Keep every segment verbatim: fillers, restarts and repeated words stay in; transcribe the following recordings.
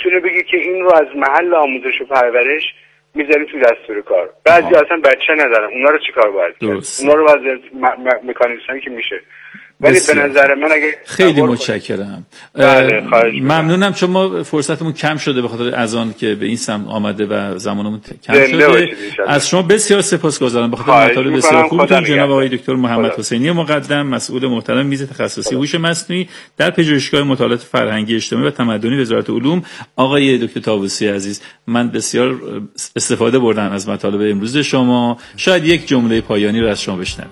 میتونه بگه که این رو از محل آموزش و پرورش میذاری تو دستور کار. بعضی اصلا بچه ندارن، اونا رو چیکار باید کرد؟ اونا رو وضعیت مکانیزمی که میشه. ولی به نظر من اگه خیلی متشکرم. بله ممنونم، چون ما فرصتمون کم شده به خاطر اذان که به این سمت آمده و زمانمون کم شده. از شما بسیار سپاسگزارم به خاطر مطالب بسیار خوبتون. جناب آقای دکتر محمد حسینی مقدم، مسئول محترم میز تخصصی هوش مصنوعی در پژوهشگاه مطالعات فرهنگی اجتماعی و تمدنی وزارت علوم. آقای دکتر طاووسی عزیز، من بسیار استفاده بردم از مطالب امروز شما. شاید یک جمله پایانی رو از شما بشنویم.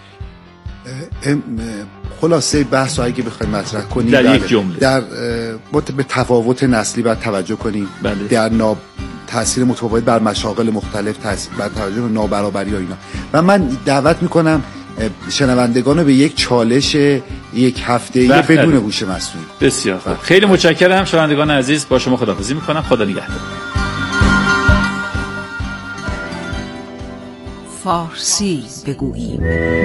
خلاصه بحث رو اگه بخوایم مطرح کنیم در یک جمله، در به تفاوت نسلی باید توجه کنیم. بله. در ناب تاثیر متفاوت بر مشاغل مختلف، تاثیر بر توجه به نابرابری و اینا. و من دعوت میکنم شنوندگان رو به یک چالش یک هفته‌ای بدون هوش مصنوعی. بسیار خوب، خیلی متشکرم. شنوندگان عزیز، با شما خداحافظی میکنم. خدا نگهدار. فارسی بگوییم.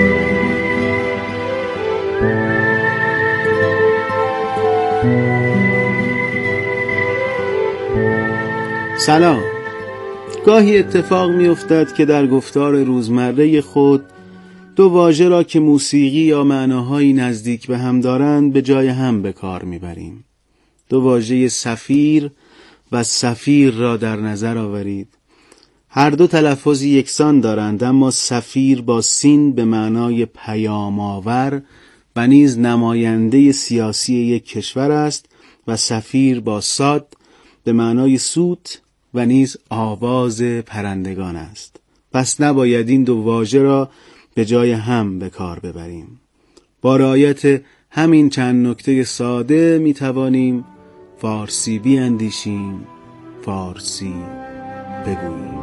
سلام. گاهی اتفاق می افتد که در گفتار روزمره خود دو واژه را که موسیقی یا معناهایی نزدیک به هم دارند به جای هم به کار می بریم. دو واژه سفیر و سفیر را در نظر آورید. هر دو تلفظی یکسان دارند، اما سفیر با سین به معنای پیام آور و نیز نماینده سیاسی یک کشور است و سفیر با صاد به معنای سوت و نیز آواز پرندگان است. پس نباید این دو واژه را به جای هم به کار ببریم. با رعایت همین چند نکته ساده می توانیم فارسی بیاندیشیم، فارسی بگوییم.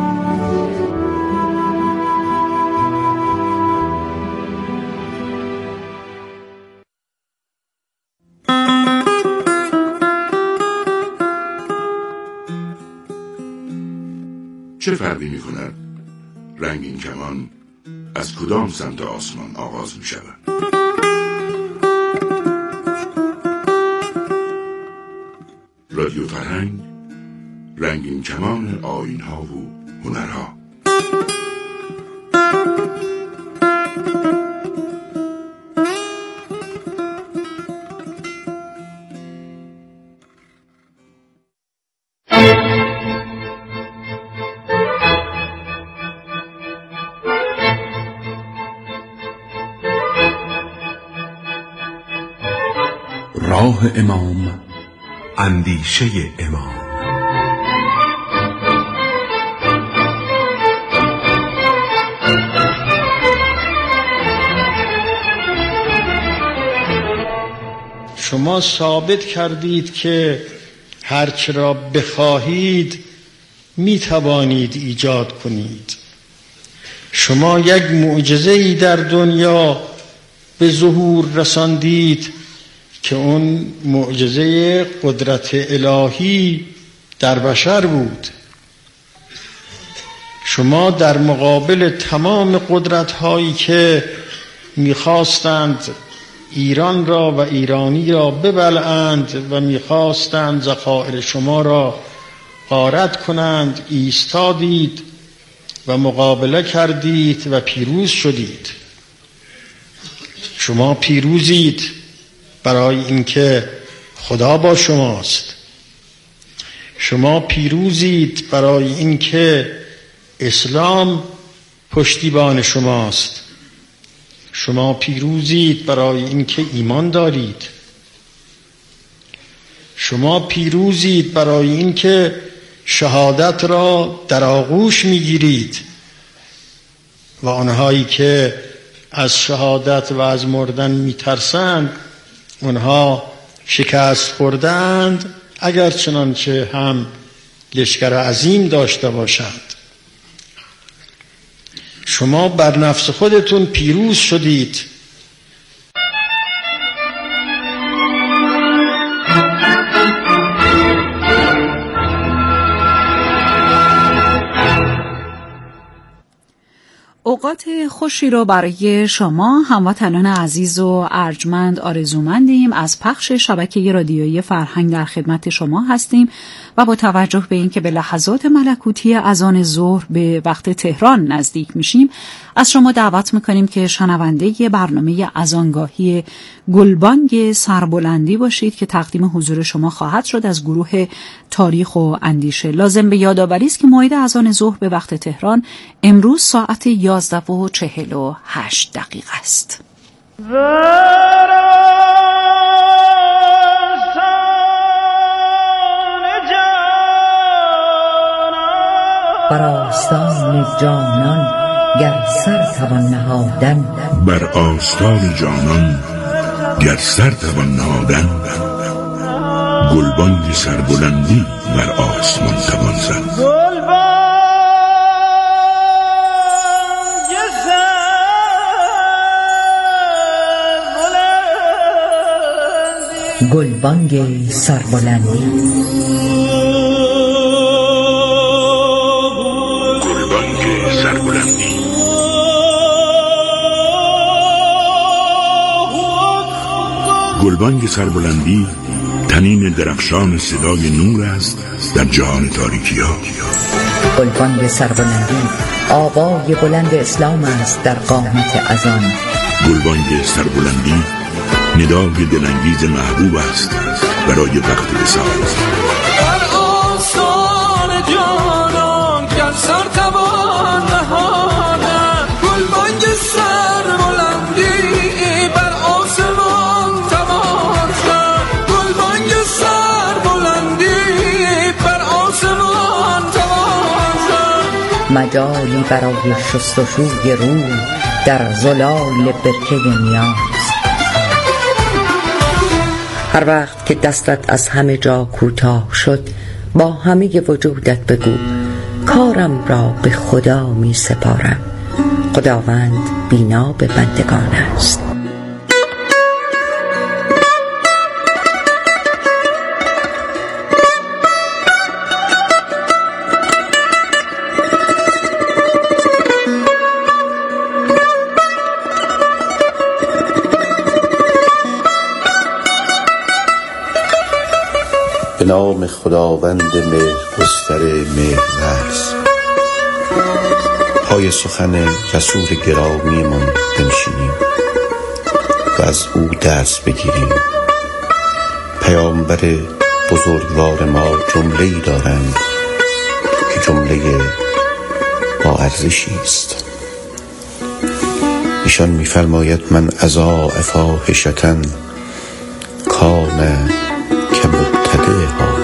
چه فرقی می کند رنگین کمان از کدام سمت آسمان آغاز می شود؟ رادیو فرهنگ، رنگین کمان آیین ها و هنرها. راه امام، اندیشه امام. شما ثابت کردید که هرچه را بخواهید می توانید ایجاد کنید. شما یک معجزه‌ای در دنیا به ظهور رساندید که اون معجزه قدرت الهی در بشر بود. شما در مقابل تمام قدرت‌هایی که می‌خواستند ایران را و ایرانی را ببلعند و می‌خواستند ذخایر شما را غارت کنند ایستادید و مقابله کردید و پیروز شدید. شما پیروزید برای اینکه خدا با شماست. شما پیروزید برای اینکه اسلام پشتیبان شماست. شما پیروزید برای اینکه ایمان دارید. شما پیروزید برای اینکه شهادت را در آغوش میگیرید و آنهایی که از شهادت و از مردن میترسند اونها شکست خوردند، اگر چنانچه هم لشکر عظیم داشته باشند. شما بر نفس خودتون پیروز شدید. اوقات خوشی رو برای شما هموطنان عزیز و ارجمند آرزومندیم. از پخش شبکه رادیویی فرهنگ در خدمت شما هستیم و با توجه به اینکه به لحظات ملکوتی اذان ظهر به وقت تهران نزدیک میشیم، از شما دعوت میکنیم که شنونده برنامه اذانگاهی گلبانگ سربلندی باشید که تقدیم حضور شما خواهد شد از گروه تاریخ و اندیشه. لازم به یادآوری است که موعد اذان ظهر به وقت تهران امروز ساعت یازده و چهل و هشت دقیقه است. بر آستان جانان گر سر توان نهادن، بر آستان جانان گر سر توان نهادن، گلبانگ سربلندی بر آسمان توان زد. گلبانگ سربلندی، گلبانگ سربلندی. گلبانگ سربلندی تنین درخشان صدای نور است در جهان تاریکی ها. گلبانگ سربلندی آوای بلند اسلام است در قامت اذان. گلبانگ سربلندی ندای دلانگیز محبوب است برای وقت وصال. بر آستان جانان گر سر توان نهادن، گلبانگ سربلندی بر آسمان توان زد. گلبانگ سربلندی بر آسمان توان زد. مجالی برای شستشوی روح در زلال برکه نیاز. هر وقت که دستت از همه جا کوتاه شد، با همه وجودت بگو کارم را به خدا می سپارم، خداوند بینا به بندگان است. به نام خداوند مهرگستر مهرورز. پای سخن رسول گرامی من بنشینیم و از او درس بگیریم. پیامبر بزرگوار ما جمله‌ای دارند که جمله با ارزشی است. ایشان می‌فرماید من اضاع فاحشةً کان ها.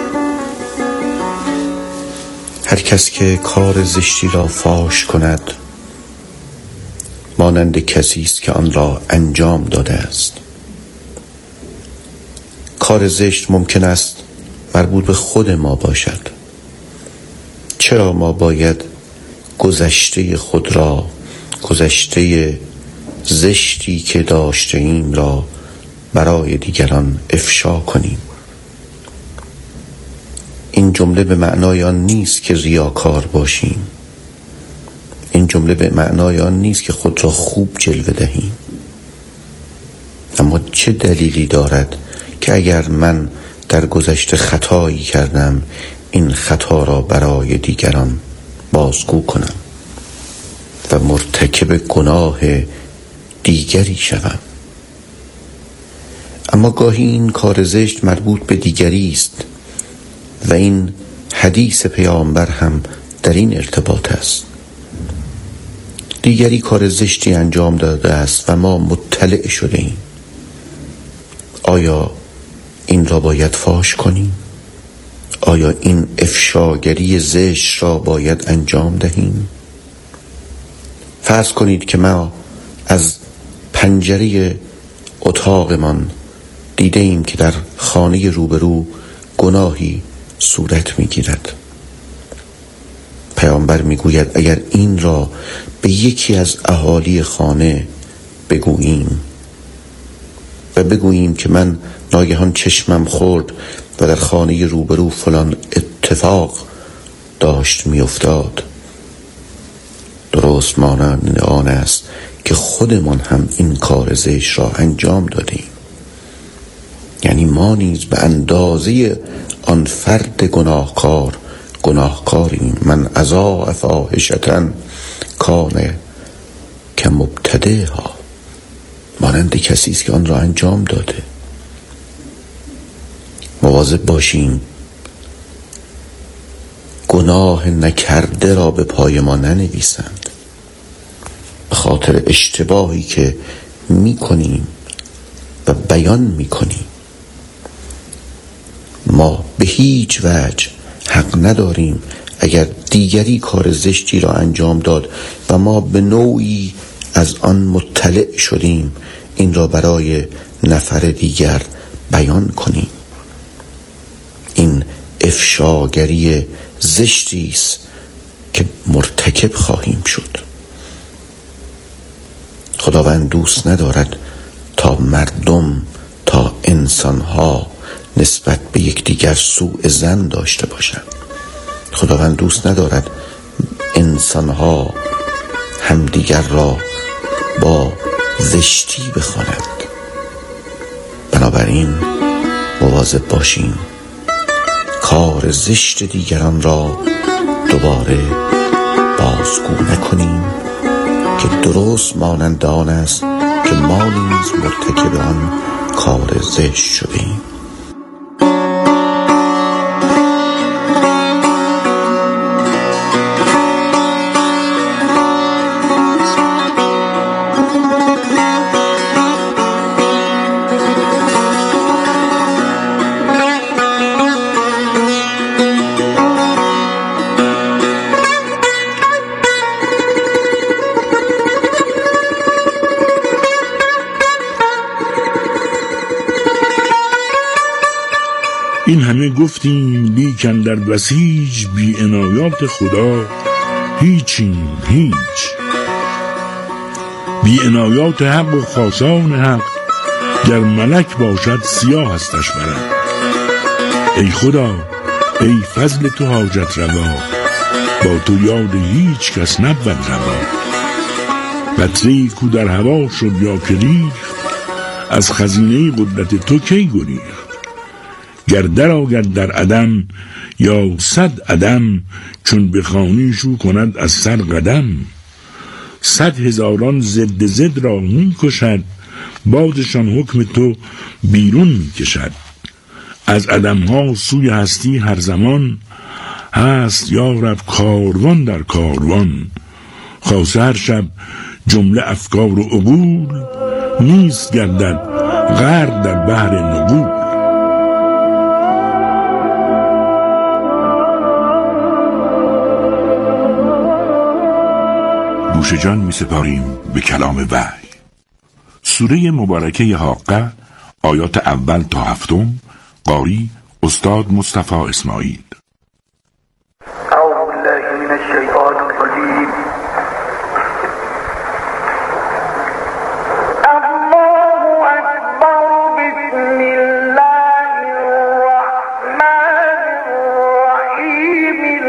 هر کس که کار زشتی را فاش کند مانند کسی است که آن را انجام داده است. کار زشت ممکن است مربوط به خود ما باشد. چرا ما باید گذشته خود را، گذشته زشتی که داشته ایم را برای دیگران افشا کنیم؟ این جمله به معنای آن نیست که ریاکار باشیم. این جمله به معنای آن نیست که خود را خوب جلوه دهیم. اما چه دلیلی دارد که اگر من در گذشته خطایی کردم این خطا را برای دیگران بازگو کنم و مرتکب گناه دیگری شوم؟ اما گاهی این کار زشت مربوط به دیگری است و این حدیث پیامبر هم در این ارتباط است. دیگری کار زشتی انجام داده است و ما مطلع شده ایم. آیا این را باید فاش کنیم؟ آیا این افشاگری زشت را باید انجام دهیم؟ فرض کنید که ما از پنجره اتاقمان دیده ایم که در خانه روبرو گناهی صورت میگیرد. پیامبر میگوید اگر این را به یکی از اهالی خانه بگوییم و بگوییم که من ناگهان چشمم خورد و در خانه روبرو فلان اتفاق داشت میافتاد، درست مانند آن است که خودمان هم این کار زشت را انجام دادیم. یعنی ما نیز به اندازه آن فرد گناهکار گناهکاریم. من اضاع فاحشة کان کمبتدعها، مانند کسی است که آن را انجام داده. مواظب باشیم گناه نکرده را به پای ما ننویسند، به خاطر اشتباهی که می کنیم و بیان می کنیم. ما به هیچ وجه حق نداریم اگر دیگری کار زشتی را انجام داد و ما به نوعی از آن مطلع شدیم این را برای نفر دیگر بیان کنیم. این افشاگری زشتی است که مرتکب خواهیم شد. خداوند دوست ندارد تا مردم، تا انسانها نسبت به یکدیگر سوء ظن داشته باشند. خداوند دوست ندارد انسانها همدیگر را با زشتی بخوانند. بنابراین مواظب باشیم کار زشت دیگران را دوباره بازگو نکنیم که درست مانند آن است که ما نیز مرتکب آن کار زشت شدیم. این همه گفتیم لیکن در بسیج بی عنایات خدا هیچیم هیچ. بی عنایات حق و خاصان حق گر ملک باشد سیاه هستش برد. ای خدا ای فضل تو حاجت روا، با تو یاد هیچ کس نبود روا. قطره‌ای کو در هوا شد یا که ریخت، از خزینه قدرت تو کی گریخت. گر در آید در عدم یا صد عدم، چون بخوانی شو کند از سر قدم. صد هزاران ضد ضد را می کشد، بازشان حکم تو بیرون می کشد. از عدم ها سوی هستی هر زمان، هست یا رب کاروان در کاروان. خاصه هر شب جمله افکار و عقول، نیست گردد غرق در بحر نقول. گوش جان می سپاریم به کلام وحی. سوره مبارکه حاقه، آیات اول تا هفتم. قاری استاد مصطفی اسماعیل. اعوذ بالله من الشیطان الرجیم. الله اکبر. بسم الله الرحمن الرحیم.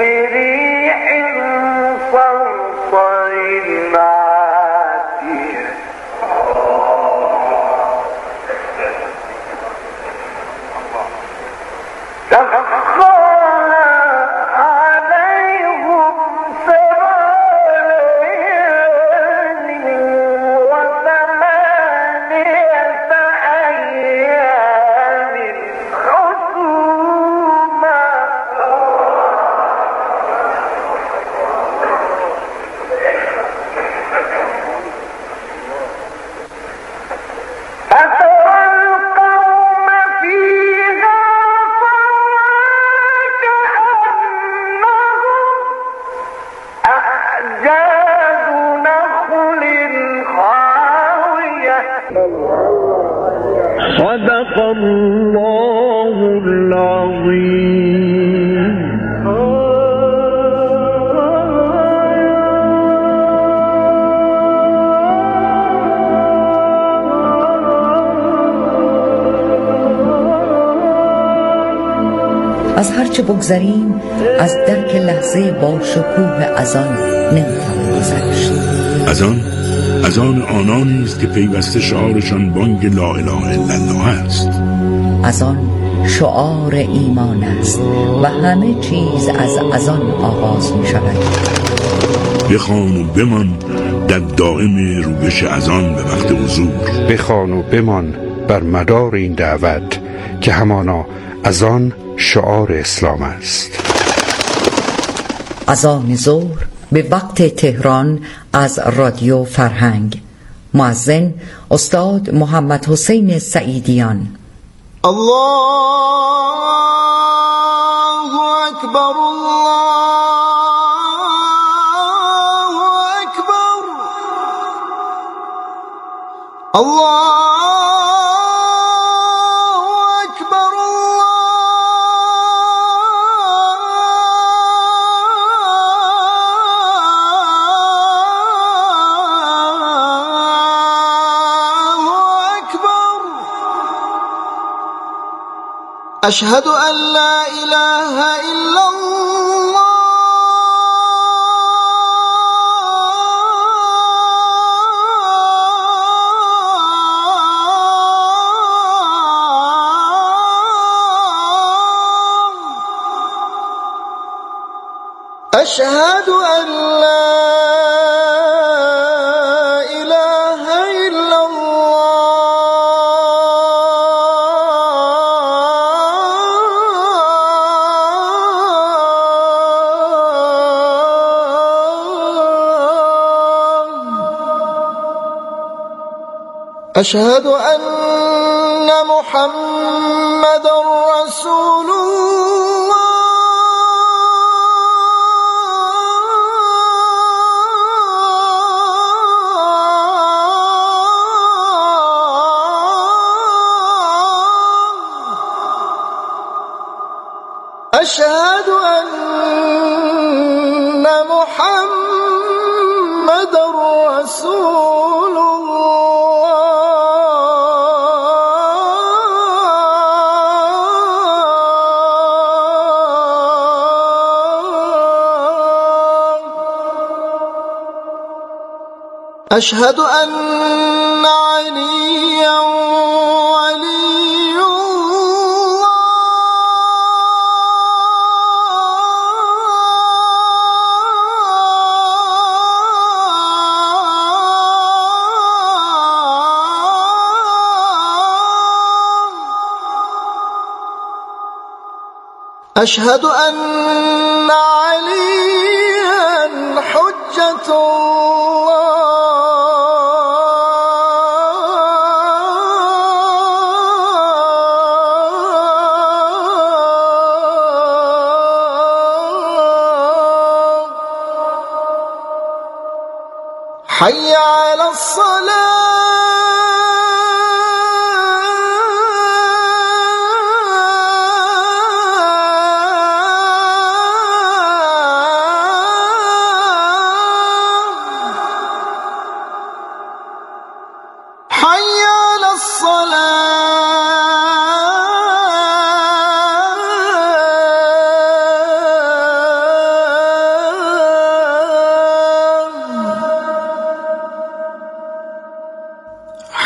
صدق الله العظيم. از هرچه بگذریم از درک لحظه با شکوه اذان نمیتوان گذشت. اذان اذان آنانی است که پیوسته شعارشان بانگ لا اله الا الله است. اذان شعار ایمان است و همه چیز از اذان آغاز می شود. بخوان و بمان در دائم روبش اذان به وقت حضور. بخوان و بمان بر مدار این دعوت که همانا اذان شعار اسلام است. اذان ظهر به وقت تهران از رادیو فرهنگ. مؤذن استاد محمد حسین سعیدیان. الله اکبر، الله اکبر، الله أشهد أن لا إله إلا الله. أشهد أن لا أشهد أن محمد رسول الله. أشهد أن محمد رسول الله. أشهد أن عليا ولي الله. أشهد أن عليا حجة الله. حي على الصلاة. حي على الصلاة.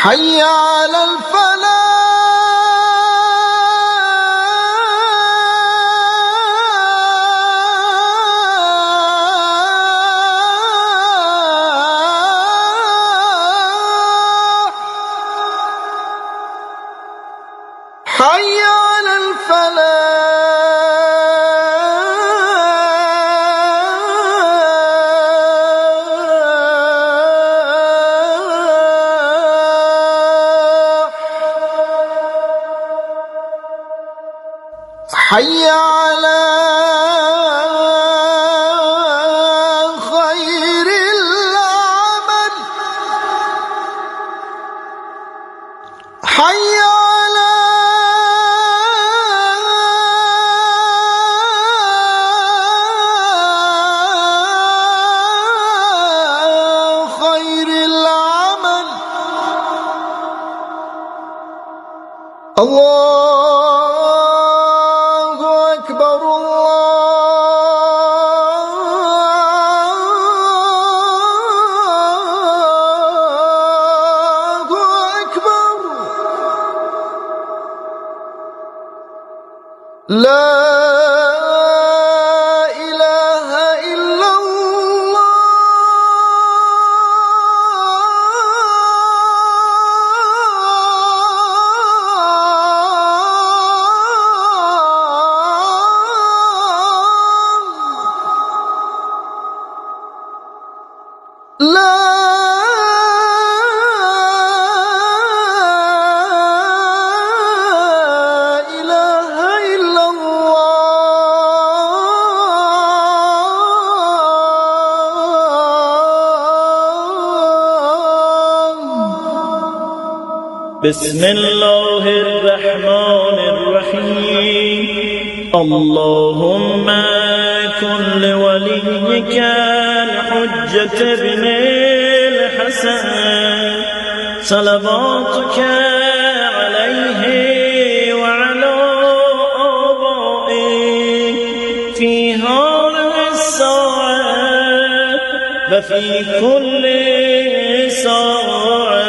حي على الفلاح حي على الفلاح حي على خير العمل حي على خير العمل الله لا إله إلا الله لا بسم الله الرحمن الرحيم اللهم كن لوليك الحجة بن الحسن صلواتك عليه وعلى آبائه في هذه الساعة وفي كل ساعة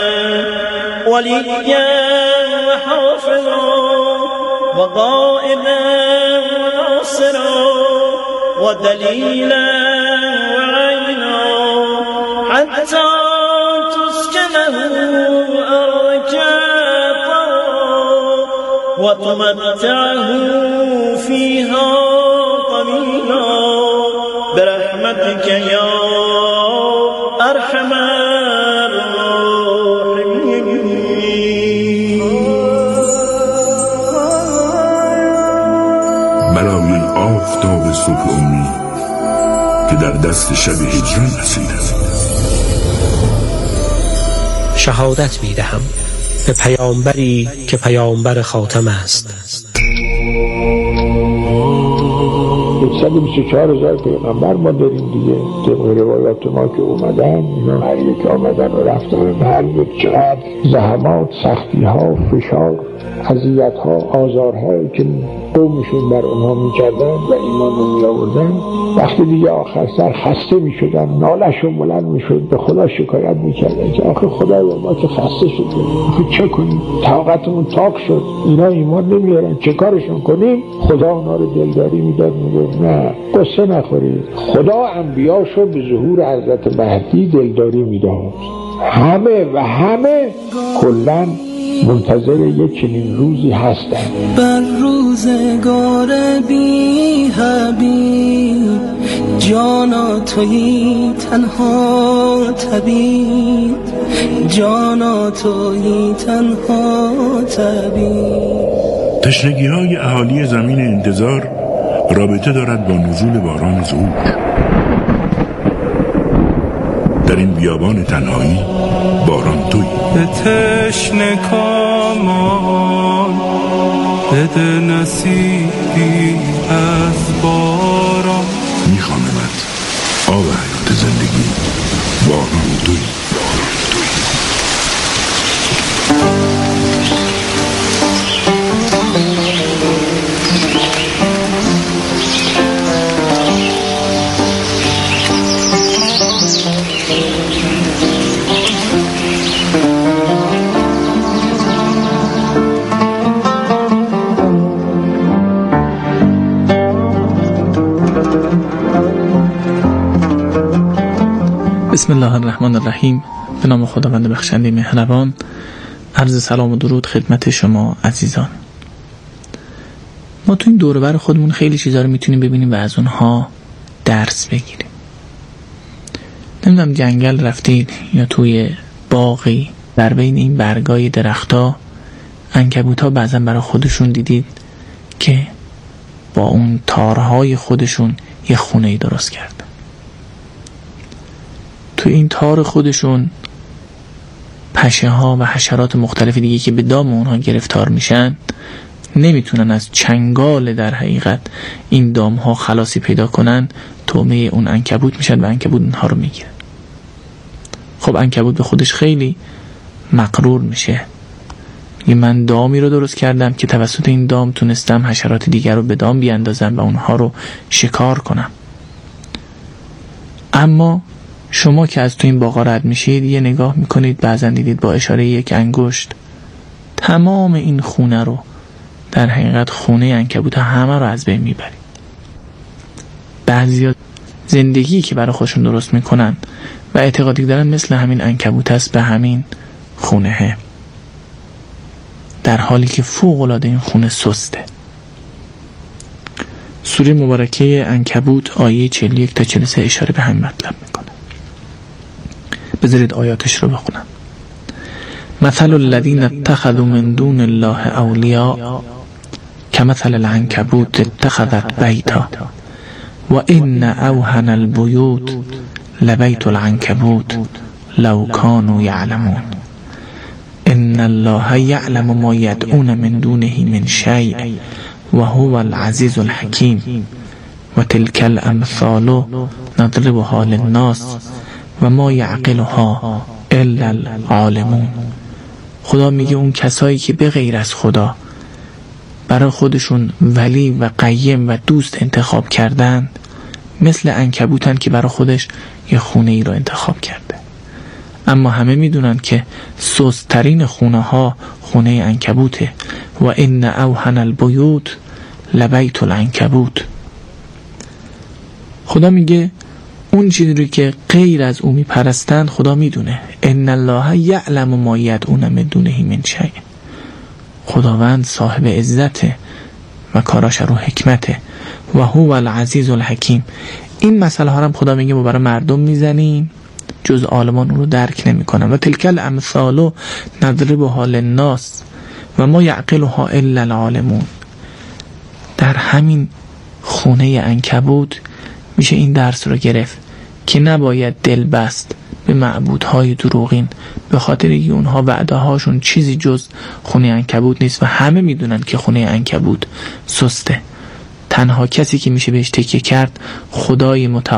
وليا وحافظا وقائدا وناصرا ودليلا وعينا حتى تسكنه أرضك وتمتعه فيها طويلا برحمتك يا أرحم برای آفتاب صبح امید که در دست شب هجران اسیر است. شهادت می دهم به پیامبری که پیامبر خاتم است. صد و بیست و چهار هزار پیغمبر ما داریم دیگه، طبق روایات ما که اومدن اینا هر یک آمدن و رفتن، هر یک چقدر زحمات، سختی ها، فشار، اذیت ها، آزارهایی که قومشون بر اونها میکردن و ایمان رو می آوردن، وقتی دیگه آخر سر خسته میشدن، نالشون بلند میشد، به خدا شکایت میکردن که آخه خدایا ما که خسته شدیم، آخه چه کنیم، طاقتمون تاق شد، اینا ایمان نمیارن، چه کارشون کنیم؟ خدا اونا رو دلداری میداد، میگفت نه قصه نخورید. خدا انبیاشو به ظهور حضرت مهدی دلداری میداد، همه و همه کلن منتظر یک چنین روزی هستن. بر روزگار بی حبیب جانا تویی تنها طبیب، جانا تویی تنها طبیب. تشنگی های اهالی زمین انتظار رابطه دارد با نزول باران ظهور. در این بیابان تنهایی باران تویی. به تشنه کامان بده نصیبی از باران. میخوانمت آب حیات زندگی باران تویی. بسم الله الرحمن الرحیم. به نام خداوند بخشنده مهربان. عرض سلام و درود خدمت شما عزیزان. ما تو این دور و بر خودمون خیلی چیزا رو میتونیم ببینیم و از اونها درس بگیریم. نمیدونم جنگل رفتید یا توی باغی در بین این برگای درخت‌ها عنکبوت‌ها بعضا برای خودشون دیدید که با اون تارهای خودشون یه خونه‌ای درست کردن. تو این تار خودشون پشه ها و حشرات مختلف دیگه که به دام اونها گرفتار میشن نمیتونن از چنگال در حقیقت این دام ها خلاصی پیدا کنن، طعمه اون عنکبوت میشن و عنکبوت اونها رو میگیره. خب عنکبوت به خودش خیلی مغرور میشه، میگه من دامی رو درست کردم که توسط این دام تونستم حشرات دیگر رو به دام بیاندازم و اونها رو شکار کنم. اما شما که از تو این باغا رد میشید یه نگاه میکنید، بعضا دیدید با اشاره یک انگشت تمام این خونه رو، در حقیقت خونه عنکبوت همه رو از بین میبرید. بعضیا زندگی که برای خودشون درست میکنن و اعتقادی دارن مثل همین عنکبوت است به همین خونه، در حالی که فوق العاده این خونه سسته. سوره مبارکه عنکبوت آیه چهل و یک تا چهل و سه اشاره به همین مطلب میکنه. بذارید آیاتش رو بخونم. مثل الذین اتخذوا من دون الله اولیاء کمثل العنکبوت اتخذت بیتا و ان اوهن البیوت لبیت العنکبوت لو كانوا یعلمون ان الله یعلم ما یدعون من دونه من شیء و هو العزیز الحکیم و تلک الامثال نضربها للناس و ما یعقلها الا العالمون. خدا میگه اون کسایی که به غیر از خدا برای خودشون ولی و قیم و دوست انتخاب کردن مثل عنکبوتن که برای خودش یه خونه ای رو انتخاب کرده. اما همه میدونن که سست‌ترین خونه ها خونه عنکبوته. و ان اوهن البیوت لبیت العنکبوت. خدا میگه اون چیزی رو که غیر از او میپرستن خدا میدونه. ان الله یعلم ما یدعون من دونه من شیء. خداوند صاحب عزته و کاراش رو حکمته. و هو العزیز الحکیم. این مسئله ها هم خدا میگه ما برای مردم میزنیم، جز عالمان اون رو درک نمیکنن. و تلک الامثال نضربها للناس و ما یعقلها الا العالمون. در همین خونه عنکبوت میشه این درس رو گرفت که نباید دل بست به معبودهای دروغین، به خاطر اینکه اونها وعده هاشون چیزی جز خونه عنکبوت نیست و همه میدونن که خونه عنکبوت سسته. تنها کسی که میشه بهش تکیه کرد خدای متعال